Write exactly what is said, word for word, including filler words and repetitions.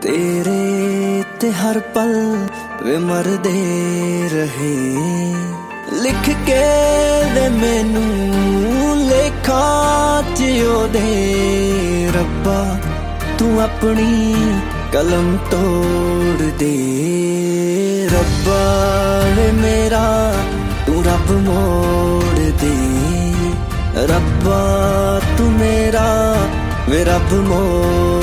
तेरे ते हर पल वे मरदे रहे, लिख के दे मैनू लेखा च ओदे। रब्बा तू अपनी कलम तोड़ दे, रब्बा वे मेरा तू रब मोड़ दे, रब्बा तू मेरा वे रब मोड़